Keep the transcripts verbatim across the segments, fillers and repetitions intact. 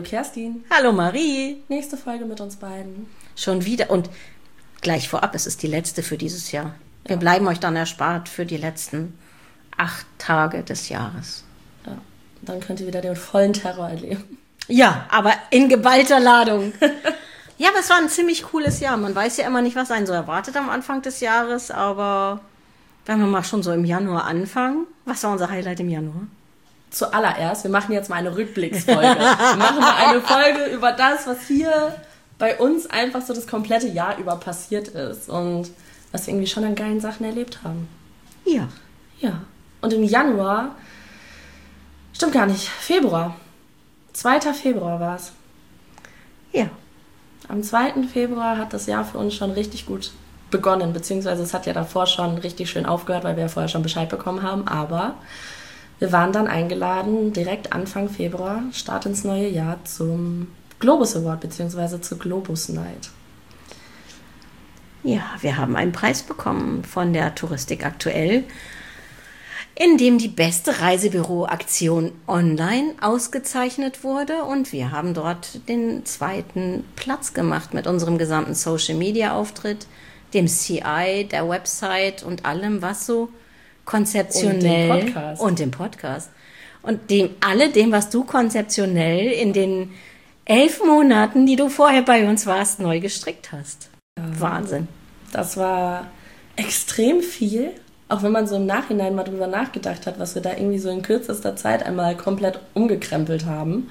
Kerstin. Hallo Marie. Nächste Folge mit uns beiden. Schon wieder. Und gleich vorab, es ist die letzte für dieses Jahr. Wir ja. bleiben euch dann erspart für die letzten acht Tage des Jahres. Ja, dann könnt ihr wieder den vollen Terror erleben. Ja, aber in geballter Ladung. Ja, aber es war ein ziemlich cooles Jahr. Man weiß ja immer nicht, was einen so erwartet am Anfang des Jahres, aber wenn wir mal schon so im Januar anfangen, was war unser Highlight im Januar? Zuallererst, wir machen jetzt mal eine Rückblicksfolge. Wir machen mal eine Folge über das, was hier bei uns einfach so das komplette Jahr über passiert ist und was wir irgendwie schon an geilen Sachen erlebt haben. Ja. Ja. Und im Januar, stimmt gar nicht, Februar. zweiter Februar war es. Ja. Am zweiten Februar hat das Jahr für uns schon richtig gut begonnen, beziehungsweise es hat ja davor schon richtig schön aufgehört, weil wir ja vorher schon Bescheid bekommen haben, aber wir waren dann eingeladen, direkt Anfang Februar, Start ins neue Jahr, zum Globus Award, beziehungsweise zur Globus Night. Ja, wir haben einen Preis bekommen von der Touristik aktuell, in dem die beste Reisebüroaktion online ausgezeichnet wurde und wir haben dort den zweiten Platz gemacht mit unserem gesamten Social-Media-Auftritt, dem C I, der Website und allem, was so konzeptionell und dem Podcast. Und dem Podcast. Und dem, alle dem, was du konzeptionell in den elf Monaten, die du vorher bei uns warst, neu gestrickt hast. Ja. Wahnsinn. Das war extrem viel, auch wenn man so im Nachhinein mal drüber nachgedacht hat, was wir da irgendwie so in kürzester Zeit einmal komplett umgekrempelt haben.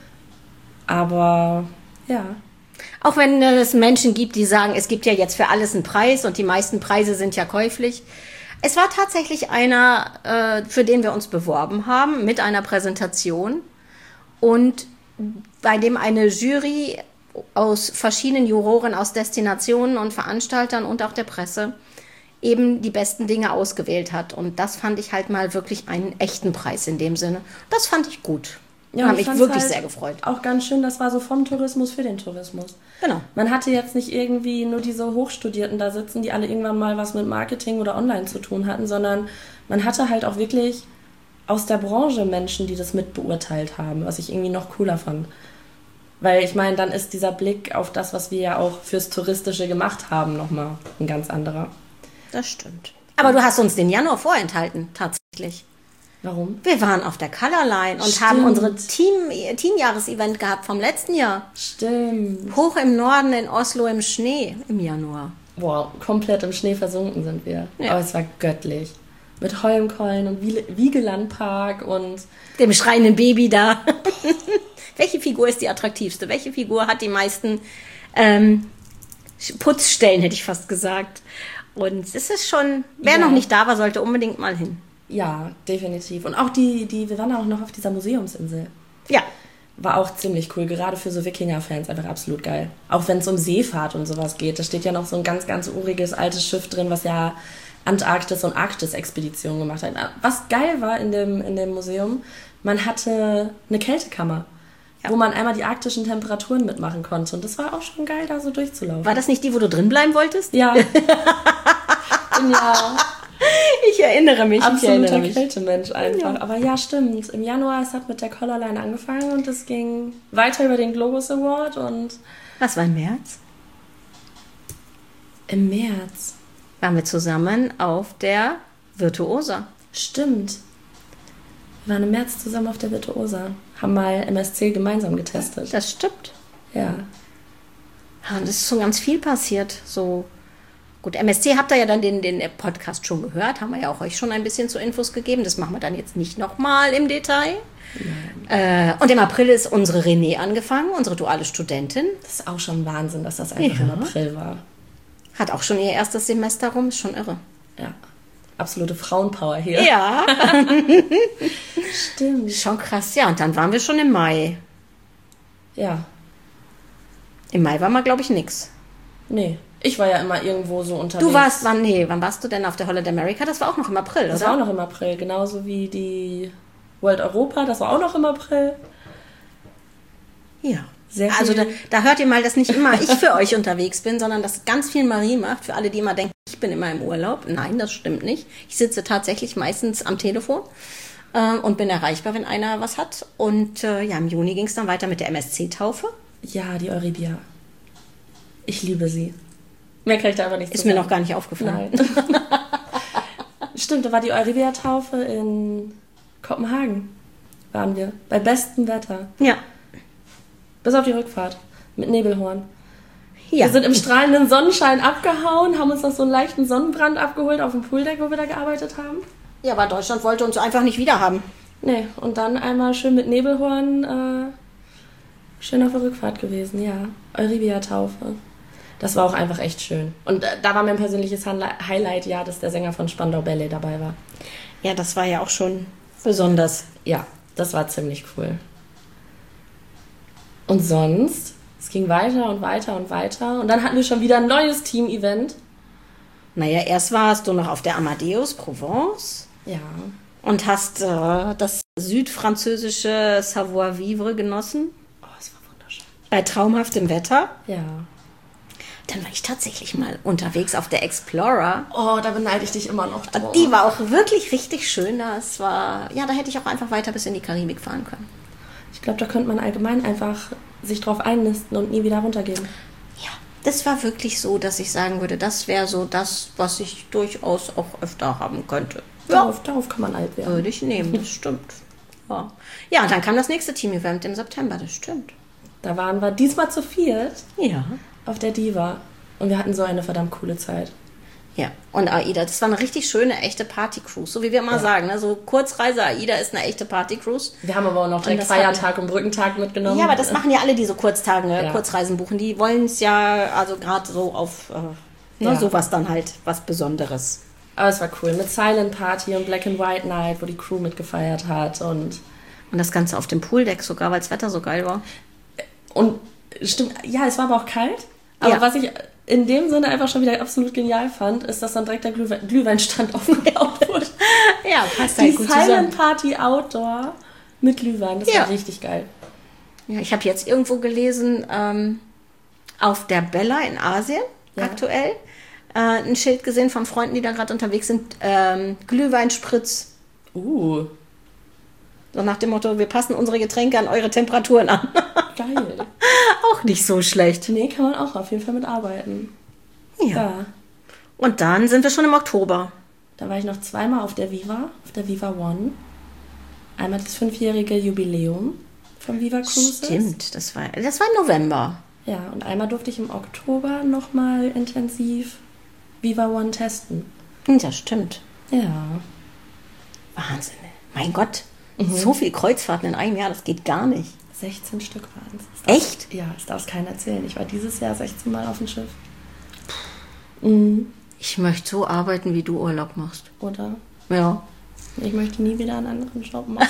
Aber ja. Auch wenn es Menschen gibt, die sagen, es gibt ja jetzt für alles einen Preis und die meisten Preise sind ja käuflich. Es war tatsächlich einer, äh, für den wir uns beworben haben, mit einer Präsentation und bei dem eine Jury aus verschiedenen Juroren, aus Destinationen und Veranstaltern und auch der Presse eben die besten Dinge ausgewählt hat. Und das fand ich halt mal wirklich einen echten Preis in dem Sinne. Das fand ich gut. Ja, habe mich wirklich halt sehr gefreut. Auch ganz schön, das war so vom Tourismus für den Tourismus. Genau. Man hatte jetzt nicht irgendwie nur diese Hochstudierten da sitzen, die alle irgendwann mal was mit Marketing oder Online zu tun hatten, sondern man hatte halt auch wirklich aus der Branche Menschen, die das mitbeurteilt haben, was ich irgendwie noch cooler fand. Weil ich meine, dann ist dieser Blick auf das, was wir ja auch fürs Touristische gemacht haben, nochmal ein ganz anderer. Das stimmt. Aber du hast uns den Januar vorenthalten, tatsächlich. Warum? Wir waren auf der Colorline und Stimmt. haben unsere Team, Teamjahresevent gehabt vom letzten Jahr. Stimmt. Hoch im Norden in Oslo im Schnee im Januar. Wow, komplett im Schnee versunken sind wir. Ja. Aber es war göttlich. Mit Holmkollen und Wiegelandpark und dem schreienden Baby da. Welche Figur ist die attraktivste? Welche Figur hat die meisten ähm, Putzstellen, hätte ich fast gesagt. Und es ist schon, wer ja. noch nicht da war, sollte unbedingt mal hin. Ja, definitiv. Und auch die, die, wir waren auch noch auf dieser Museumsinsel. Ja. War auch ziemlich cool, gerade für so Wikinger-Fans einfach absolut geil. Auch wenn es um Seefahrt und sowas geht. Da steht ja noch so ein ganz, ganz uriges altes Schiff drin, was ja Antarktis- und Arktis-Expeditionen gemacht hat. Was geil war in dem, in dem Museum, man hatte eine Kältekammer, ja. wo man einmal die arktischen Temperaturen mitmachen konnte. Und das war auch schon geil, da so durchzulaufen. War das nicht die, wo du drin bleiben wolltest? Ja. Ja. Ich erinnere mich. Absoluter ich erinnere Kältemensch einfach. Ja. Aber ja, stimmt. Im Januar, es hat mit der Colorline angefangen und es ging weiter über den Globus Award und... Was war im März? Im März waren wir zusammen auf der Virtuosa. Stimmt. Wir waren im März zusammen auf der Virtuosa. Haben mal M S C gemeinsam getestet. Das stimmt. Ja. Und es ist schon ganz viel passiert. So gut, M S C habt ihr ja dann den, den Podcast schon gehört. Haben wir ja auch euch schon ein bisschen zu Infos gegeben. Das machen wir dann jetzt nicht nochmal im Detail. Äh, und im April ist unsere René angefangen, unsere duale Studentin. Das ist auch schon Wahnsinn, dass das einfach ja. im April war. Hat auch schon ihr erstes Semester rum, ist schon irre. Ja, absolute Frauenpower hier. Ja. Stimmt. Schon krass, ja. Und dann waren wir schon im Mai. Ja. Im Mai war mal, glaube ich, nix. Nee, ich war ja immer irgendwo so unterwegs. Du warst, wann, nee, wann warst du denn auf der Holiday America? Das war auch noch im April, das oder? Das war auch noch im April, genauso wie die World Europa, das war auch noch im April. Ja. Sehr viel. Also da, da hört ihr mal, dass nicht immer ich für euch unterwegs bin, sondern dass ganz viel Marie macht. Für alle, die immer denken, ich bin immer im Urlaub. Nein, das stimmt nicht. Ich sitze tatsächlich meistens am Telefon äh, und bin erreichbar, wenn einer was hat. Und äh, ja, im Juni ging es dann weiter mit der M S C-Taufe. Ja, die Euribia. Ich liebe sie. Mehr kann ich da aber nicht Ist zu mir sagen. noch gar nicht aufgefallen. Nein. Stimmt, da war die Euribia-Taufe in Kopenhagen. Waren wir. Bei bestem Wetter. Ja. Bis auf die Rückfahrt. Mit Nebelhorn. Ja. Wir sind im strahlenden Sonnenschein abgehauen, haben uns noch so einen leichten Sonnenbrand abgeholt auf dem Pooldeck, wo wir da gearbeitet haben. Ja, aber Deutschland wollte uns einfach nicht wiederhaben. Nee, und dann einmal schön mit Nebelhorn, äh, schön auf der Rückfahrt gewesen, ja. Euribia-Taufe. Das war auch einfach echt schön. Und äh, da war mein persönliches Highlight, Highlight, ja, dass der Sänger von Spandau Ballet dabei war. Ja, das war ja auch schon besonders. Ja, das war ziemlich cool. Und sonst, es ging weiter und weiter und weiter. Und dann hatten wir schon wieder ein neues Team-Event. Naja, erst warst du noch auf der Amadeus Provence. Ja. Und hast äh, das südfranzösische Savoir-vivre genossen. Oh, es war wunderschön. Bei traumhaftem Wetter. Ja. Dann war ich tatsächlich mal unterwegs auf der Explorer. Oh, da beneide ich dich immer noch drum. Die war auch wirklich richtig schön. Das war, ja, da hätte ich auch einfach weiter bis in die Karibik fahren können. Ich glaube, da könnte man allgemein einfach sich drauf einnisten und nie wieder runtergehen. Ja, das war wirklich so, dass ich sagen würde, das wäre so das, was ich durchaus auch öfter haben könnte. Ja, Darauf, darauf kann man alt werden. würde ich nehmen, das stimmt. Ja. Ja, und dann kam das nächste Team-Event im September, das stimmt. Da waren wir diesmal zu viert Ja. auf der Diva. Und wir hatten so eine verdammt coole Zeit. Ja, und AIDA, das war eine richtig schöne, echte Party-Cruise. So wie wir immer Ja. sagen, ne? So Kurzreise AIDA ist eine echte Party-Cruise. Wir haben aber auch noch direkt das Feiertag und Brückentag mitgenommen. Ja, aber das machen ja alle, die so Kurztage, Ja. Kurzreisen buchen. Die wollen es ja, also gerade so auf äh, ne, Ja. sowas dann halt, was Besonderes. Aber es war cool. Mit Silent Party und Black and White Night, wo die Crew mitgefeiert hat. Und, Und das Ganze auf dem Pooldeck sogar, weil das Wetter so geil war. und stimmt, ja, es war aber auch kalt. Aber Ja. was ich in dem Sinne einfach schon wieder absolut genial fand, ist, dass dann direkt der Glühwein, Glühweinstand aufgebaut wurde. Ja, passt Die halt gut zusammen. Silent Party Outdoor mit Glühwein. Das Ja. war richtig geil. Ja, ich habe jetzt irgendwo gelesen, ähm, auf der Bella in Asien Ja. aktuell, äh, ein Schild gesehen von Freunden, die da gerade unterwegs sind, ähm, Glühweinspritz. Uh, So nach dem Motto, wir passen unsere Getränke an eure Temperaturen an. geil. Auch nicht so schlecht. Nee, kann man auch auf jeden Fall mitarbeiten. Ja. Ja. Und dann sind wir schon im Oktober. Da war ich noch zweimal auf der Viva, auf der Viva One. Einmal das fünfjährige Jubiläum vom Viva Cruises. Stimmt, das war, das war im November. Ja, und einmal durfte ich im Oktober nochmal intensiv Viva One testen. Hm, das stimmt. Ja. Wahnsinn. Mein Gott, so viel Kreuzfahrten in einem Jahr, das geht gar nicht. sechzehn Stück waren es. Echt? Ja, das darf es keiner erzählen. Ich war dieses Jahr sechzehn Mal auf dem Schiff. Mhm. Ich möchte so arbeiten, wie du Urlaub machst. Oder? Ja. Ich möchte nie wieder einen anderen Job machen.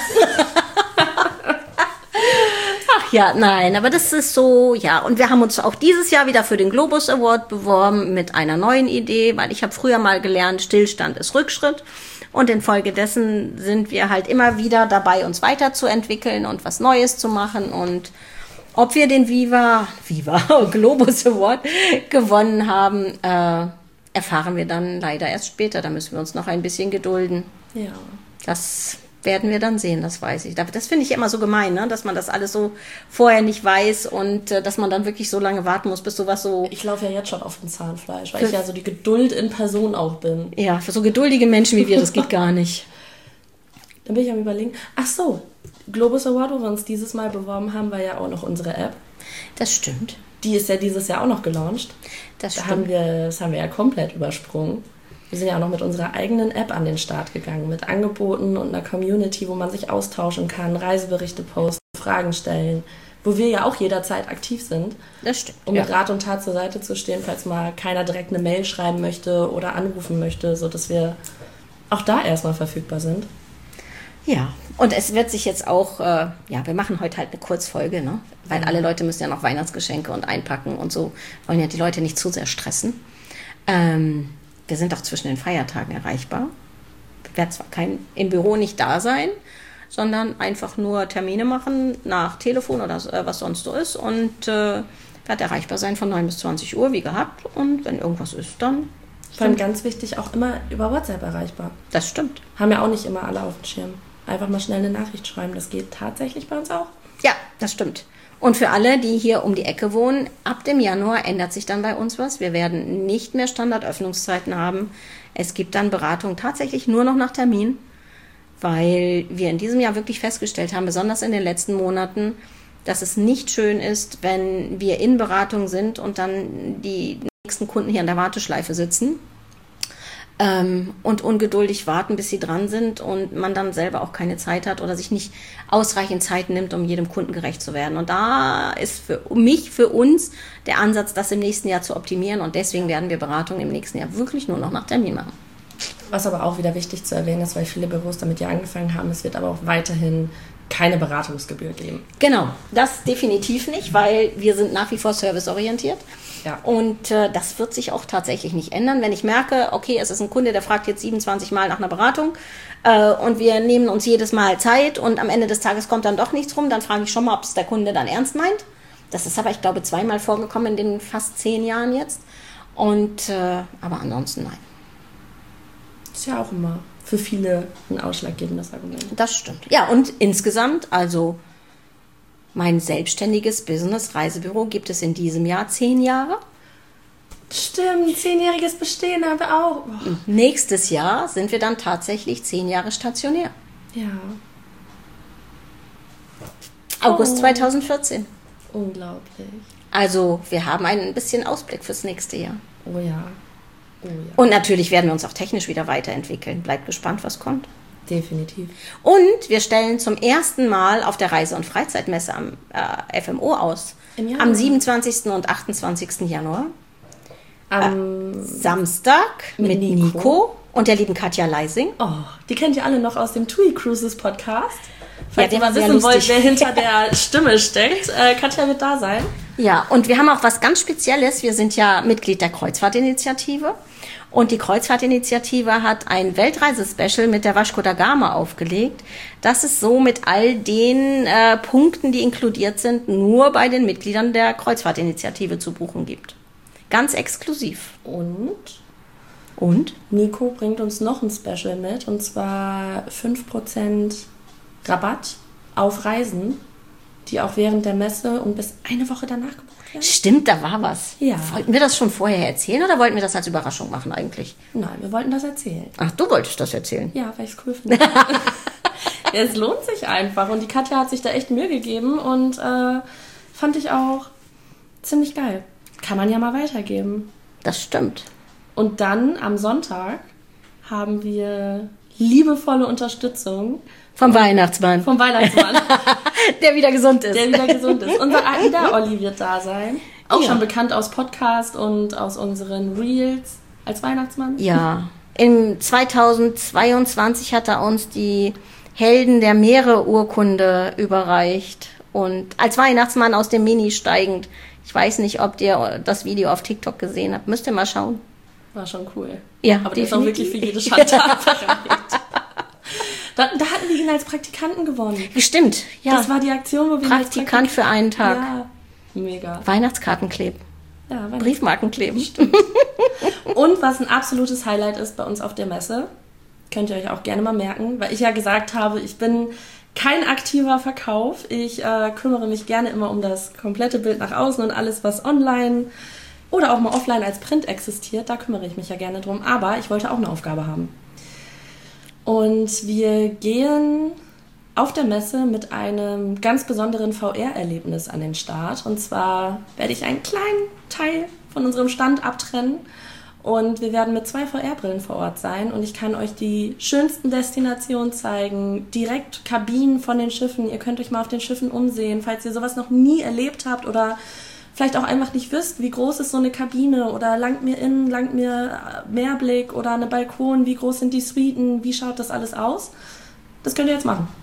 Ach ja, nein, aber das ist so, ja. Und wir haben uns auch dieses Jahr wieder für den Globus Award beworben mit einer neuen Idee, weil ich habe früher mal gelernt, Stillstand ist Rückschritt. Und infolgedessen sind wir halt immer wieder dabei, uns weiterzuentwickeln und was Neues zu machen. Und ob wir den Viva, Viva Globus Award gewonnen haben, äh, erfahren wir dann leider erst später. Da müssen wir uns noch ein bisschen gedulden. Ja. Das werden wir dann sehen, das weiß ich. Das finde ich immer so gemein, ne? Dass man das alles so vorher nicht weiß und äh, dass man dann wirklich so lange warten muss, bis sowas so... Ich laufe ja jetzt schon auf dem Zahnfleisch, weil ich ja so die Geduld in Person auch bin. Ja, für so geduldige Menschen wie wir, das geht gar nicht. Dann bin ich am Überlegen. Ach so, Globus Award, wo wir uns dieses Mal beworben haben, war ja auch noch unsere App. Das stimmt. Die ist ja dieses Jahr auch noch gelauncht. Das Da stimmt. haben wir, das haben wir ja komplett übersprungen. Wir sind ja auch noch mit unserer eigenen App an den Start gegangen, mit Angeboten und einer Community, wo man sich austauschen kann, Reiseberichte posten, Fragen stellen, wo wir ja auch jederzeit aktiv sind, Das stimmt. um mit Rat und Tat zur Seite zu stehen, falls mal keiner direkt eine Mail schreiben möchte oder anrufen möchte, sodass wir auch da erstmal verfügbar sind. Ja, und es wird sich jetzt auch, äh, ja, wir machen heute halt eine Kurzfolge, ne? Weil Ja. alle Leute müssen ja noch Weihnachtsgeschenke und einpacken und so, wollen ja die Leute nicht zu sehr stressen. Ähm, wir sind auch zwischen den Feiertagen erreichbar. Ich werde zwar kein, im Büro nicht da sein, sondern einfach nur Termine machen nach Telefon oder äh, was sonst so ist und äh, werde erreichbar sein von neun bis zwanzig Uhr, wie gehabt. Und wenn irgendwas ist, dann... Vor allem ganz wichtig, auch immer über WhatsApp erreichbar. Das stimmt. Haben ja auch nicht immer alle auf dem Schirm. einfach mal schnell eine Nachricht schreiben. Das geht tatsächlich bei uns auch. Ja, das stimmt. Und für alle, die hier um die Ecke wohnen, ab dem Januar ändert sich dann bei uns was. Wir werden nicht mehr Standardöffnungszeiten haben. Es gibt dann Beratung tatsächlich nur noch nach Termin, weil wir in diesem Jahr wirklich festgestellt haben, besonders in den letzten Monaten, dass es nicht schön ist, wenn wir in Beratung sind und dann die nächsten Kunden hier an der Warteschleife sitzen ähm, und ungeduldig warten, bis sie dran sind und man dann selber auch keine Zeit hat oder sich nicht ausreichend Zeit nimmt, um jedem Kunden gerecht zu werden. Und da ist für mich, für uns der Ansatz, das im nächsten Jahr zu optimieren, und deswegen werden wir Beratung im nächsten Jahr wirklich nur noch nach Termin machen. Was aber auch wieder wichtig zu erwähnen ist, weil viele Büros damit ja angefangen haben, es wird aber auch weiterhin keine Beratungsgebühr geben. Genau, das definitiv nicht, weil wir sind nach wie vor serviceorientiert. Ja. Und äh, das wird sich auch tatsächlich nicht ändern. Wenn ich merke, okay, es ist ein Kunde, der fragt jetzt siebenundzwanzig Mal nach einer Beratung äh, und wir nehmen uns jedes Mal Zeit und am Ende des Tages kommt dann doch nichts rum, dann frage ich schon mal, ob es der Kunde dann ernst meint. Das ist aber, ich glaube, zweimal vorgekommen in den fast zehn Jahren jetzt. Und äh, aber ansonsten nein. Ist ja auch immer für viele ein ausschlaggebendes Argument. Das stimmt. Ja, und insgesamt, also mein selbstständiges Business-Reisebüro gibt es in diesem Jahr zehn Jahre. Stimmt, zehnjähriges Bestehen haben wir auch. Oh. Nächstes Jahr sind wir dann tatsächlich zehn Jahre stationär. Ja. August Oh. zweitausendvierzehn. Unglaublich. Also wir haben ein bisschen Ausblick fürs nächste Jahr. Oh ja. Oh ja. Und natürlich werden wir uns auch technisch wieder weiterentwickeln. Bleibt gespannt, was kommt. Definitiv. Und wir stellen zum ersten Mal auf der Reise- und Freizeitmesse am äh, F M O aus. Im Januar. Am siebenundzwanzigsten und achtundzwanzigsten Januar. Am Äh, Samstag mit, mit Nico. Nico und der lieben Katja Leising. Oh, die kennt ihr alle noch aus dem TUI Cruises Podcast. Falls der ihr mal war sehr wissen wollt, lustig. wer hinter der Stimme steckt, äh, Katja wird da sein. Ja, und wir haben auch was ganz Spezielles. Wir sind ja Mitglied der Kreuzfahrtinitiative. Und die Kreuzfahrtinitiative hat ein Weltreisespecial mit der Vasco da Gama aufgelegt. Das ist so mit all den äh, Punkten, die inkludiert sind, nur bei den Mitgliedern der Kreuzfahrtinitiative zu buchen gibt. Ganz exklusiv. Und Und? Nico bringt uns noch ein Special mit, und zwar fünf Prozent Rabatt auf Reisen, die auch während der Messe und bis eine Woche danach gebucht werden. Stimmt, da war was. Ja. Wollten wir das schon vorher erzählen oder wollten wir das als Überraschung machen eigentlich? Nein, wir wollten das erzählen. Ach, du wolltest das erzählen. Ja, weil ich es cool finde. Ja, es lohnt sich einfach, und die Katja hat sich da echt Mühe gegeben und äh, fand ich auch ziemlich geil. Kann man ja mal weitergeben. Das stimmt. Und dann am Sonntag haben wir liebevolle Unterstützung Vom Weihnachtsmann. vom Weihnachtsmann, Der wieder gesund ist. der wieder gesund ist. Unser Aida-Olli wird da sein. Auch Ja. schon bekannt aus Podcast und aus unseren Reels als Weihnachtsmann. Ja. Im zweitausendzweiundzwanzig hat er uns die Helden der Meere Urkunde überreicht. Und als Weihnachtsmann aus dem Mini steigend. Ich weiß nicht, ob ihr das Video auf TikTok gesehen habt. Müsst ihr mal schauen. War schon cool. Ja, Aber der ist auch definitiv. wirklich für jede Schandtat bereit. Da, da hatten wir ihn als Praktikanten gewonnen. Stimmt, ja. Das war die Aktion, wo wir ihn als Praktikant für einen Tag. Ja, mega. Weihnachtskarten kleben. Ja, Weihnachts- Briefmarken kleben. Und was ein absolutes Highlight ist bei uns auf der Messe, könnt ihr euch auch gerne mal merken, weil ich ja gesagt habe, ich bin kein aktiver Verkauf. Ich äh, kümmere mich gerne immer um das komplette Bild nach außen und alles, was online oder auch mal offline als Print existiert. Da kümmere ich mich ja gerne drum. Aber ich wollte auch eine Aufgabe haben. Und wir gehen auf der Messe mit einem ganz besonderen V R-Erlebnis an den Start. Und zwar werde ich einen kleinen Teil von unserem Stand abtrennen. Und wir werden mit zwei V R-Brillen vor Ort sein. Und ich kann euch die schönsten Destinationen zeigen. Direkt Kabinen von den Schiffen. Ihr könnt euch mal auf den Schiffen umsehen, falls ihr sowas noch nie erlebt habt oder vielleicht auch einfach nicht wisst, wie groß ist so eine Kabine oder langt mir innen, langt mir Meerblick oder eine Balkon, wie groß sind die Suiten, wie schaut das alles aus? Das könnt ihr jetzt machen.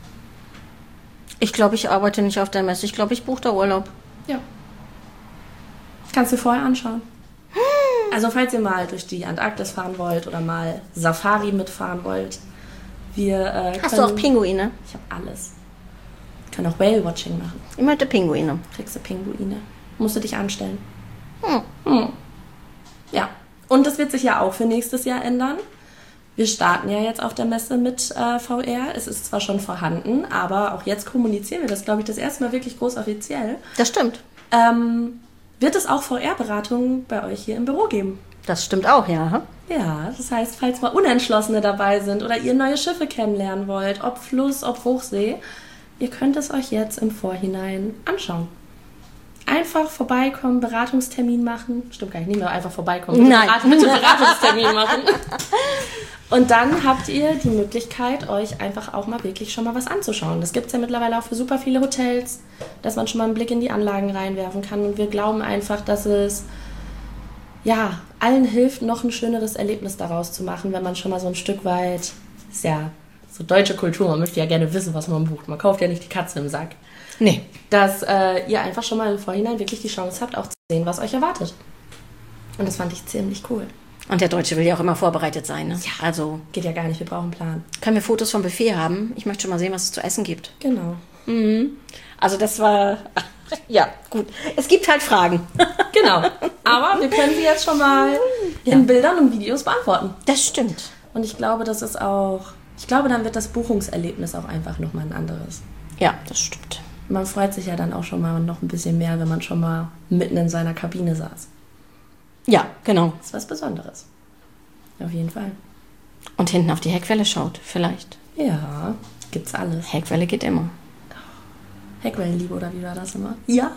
Ich glaube, ich arbeite nicht auf der Messe. Ich glaube, ich buche da Urlaub. Ja. Kannst du dir vorher anschauen. Also falls ihr mal durch die Antarktis fahren wollt oder mal Safari mitfahren wollt, wir äh, können... Hast du auch Pinguine? Ich habe alles. Wir können auch Whale-Watching machen. Ich möchte Pinguine. Kriegst du Pinguine. Musst du dich anstellen. Hm. Hm. Ja, und das wird sich ja auch für nächstes Jahr ändern. Wir starten ja jetzt auf der Messe mit äh, V R. Es ist zwar schon vorhanden, aber auch jetzt kommunizieren wir das, glaube ich, das erste Mal wirklich groß offiziell. Das stimmt. Ähm, wird es auch V R-Beratungen bei euch hier im Büro geben? Das stimmt auch, ja. Ja, das heißt, falls mal Unentschlossene dabei sind oder ihr neue Schiffe kennenlernen wollt, ob Fluss, ob Hochsee, ihr könnt es euch jetzt im Vorhinein anschauen. Einfach vorbeikommen, Beratungstermin machen. Stimmt gar nicht, nicht mehr einfach vorbeikommen. Bitte Nein. Berat- bitte Beratungstermin machen. Und dann habt ihr die Möglichkeit, euch einfach auch mal wirklich schon mal was anzuschauen. Das gibt es ja mittlerweile auch für super viele Hotels, dass man schon mal einen Blick in die Anlagen reinwerfen kann. Und wir glauben einfach, dass es ja allen hilft, noch ein schöneres Erlebnis daraus zu machen, wenn man schon mal so ein Stück weit, ist ja so deutsche Kultur, man möchte ja gerne wissen, was man bucht. Man kauft ja nicht die Katze im Sack. Nee. Dass äh, ihr einfach schon mal im Vorhinein wirklich die Chance habt, auch zu sehen, was euch erwartet. Und das fand ich ziemlich cool. Und der Deutsche will ja auch immer vorbereitet sein, ne? Ja. Also Geht ja gar nicht, wir brauchen einen Plan. können wir Fotos vom Buffet haben? Ich möchte schon mal sehen, was es zu essen gibt. Genau. Mhm. Also das war... Ja, gut. Es gibt halt Fragen. Genau. Aber wir können sie jetzt schon mal in Bildern und Videos beantworten. Das stimmt. Und ich glaube, das ist auch... Ich glaube, dann wird das Buchungserlebnis auch einfach nochmal ein anderes. Ja, das stimmt. Man freut sich ja dann auch schon mal noch ein bisschen mehr, wenn man schon mal mitten in seiner Kabine saß. Ja, genau. Das ist was Besonderes. Auf jeden Fall. Und hinten auf die Heckwelle schaut, vielleicht. Ja, gibt's alles. Heckwelle geht immer. Heckwellenliebe, oder wie war das immer? Ja.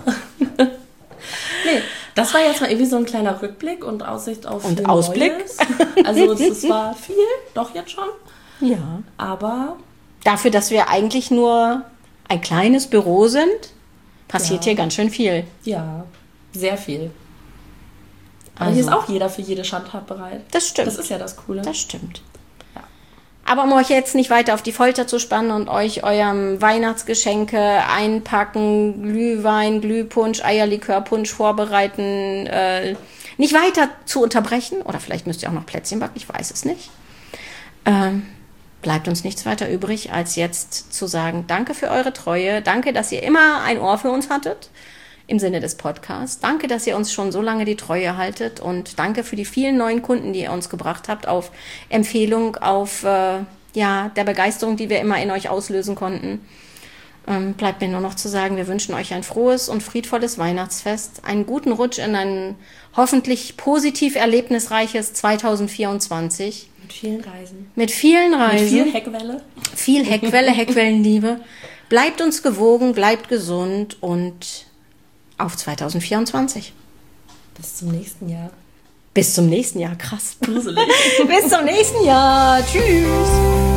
Nee, das war jetzt mal irgendwie so ein kleiner Rückblick und Aussicht auf Und viel Ausblick. Neues. Also es war viel, doch jetzt schon. Ja. Aber Dafür, dass wir eigentlich nur ein kleines Büro sind, passiert Ja. hier ganz schön viel. ja, sehr viel. Aber Also, hier ist auch jeder für jede Schandtat bereit. das stimmt. Das ist ja das Coole. Das stimmt. Ja. Aber um euch jetzt nicht weiter auf die Folter zu spannen und euch eurem Weihnachtsgeschenke einpacken, Glühwein, Glühpunsch, Eierlikörpunsch vorbereiten, äh, nicht weiter zu unterbrechen, oder vielleicht müsst ihr auch noch Plätzchen backen, ich weiß es nicht, ähm, bleibt uns nichts weiter übrig, als jetzt zu sagen, danke für eure Treue, danke, dass ihr immer ein Ohr für uns hattet, im Sinne des Podcasts. Danke, dass ihr uns schon so lange die Treue haltet und danke für die vielen neuen Kunden, die ihr uns gebracht habt, auf Empfehlung, auf äh, ja, der Begeisterung, die wir immer in euch auslösen konnten. Ähm, bleibt mir nur noch zu sagen, wir wünschen euch ein frohes und friedvolles Weihnachtsfest, einen guten Rutsch in ein hoffentlich positiv erlebnisreiches zwanzig vierundzwanzig. Mit vielen Reisen. Mit vielen Mit Reisen. viel Heckwelle. Viel Heckwelle, Heckwellenliebe. Bleibt uns gewogen, bleibt gesund und auf zwanzig vierundzwanzig. Bis zum nächsten Jahr. Bis zum nächsten Jahr. Krass. Gruselig. Bis zum nächsten Jahr. Tschüss.